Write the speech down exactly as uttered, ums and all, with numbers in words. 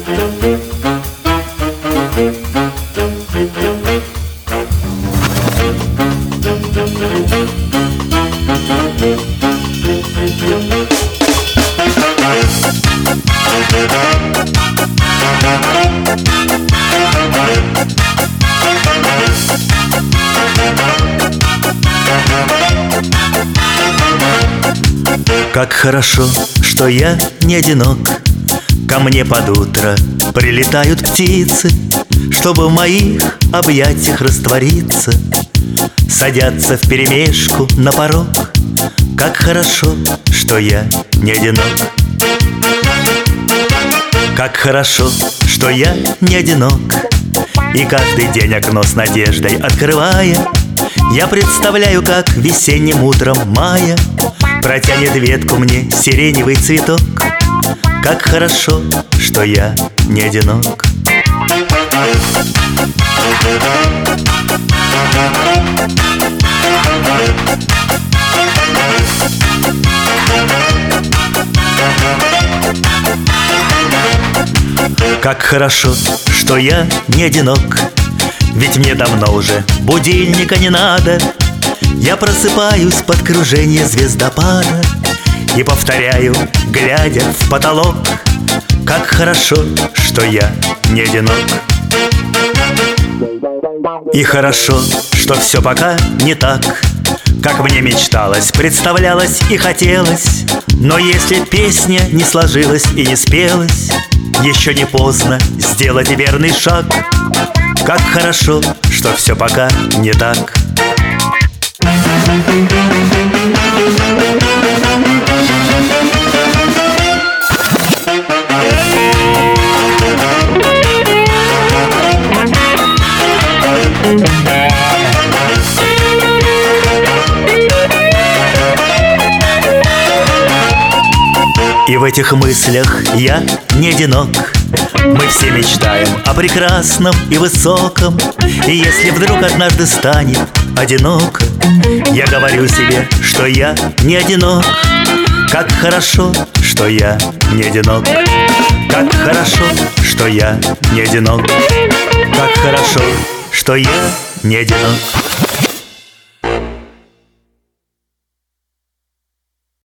Как хорошо, что я не одинок. Ко мне под утро прилетают птицы, чтобы в моих объятиях раствориться. Садятся вперемешку на порог. Как хорошо, что я не одинок. Как хорошо, что я не одинок. И каждый день окно с надеждой открывая, я представляю, как весенним утром мая протянет ветку мне сиреневый цветок. Как хорошо, что я не одинок. Как хорошо, что я не одинок. Ведь мне давно уже будильника не надо. Я просыпаюсь под кружение звездопада и повторяю, глядя в потолок: как хорошо, что я не одинок. И хорошо, что все пока не так, как мне мечталось, представлялось и хотелось. Но если песня не сложилась и не спелась, еще не поздно сделать верный шаг. Как хорошо, что все пока не так. И в этих мыслях я не одинок. Мы все мечтаем о прекрасном и высоком. И если вдруг однажды станет одиноко, я говорю себе, что я не одинок. Как хорошо, что я не одинок. Как хорошо, что я не одинок. Как хорошо, что я не одинок.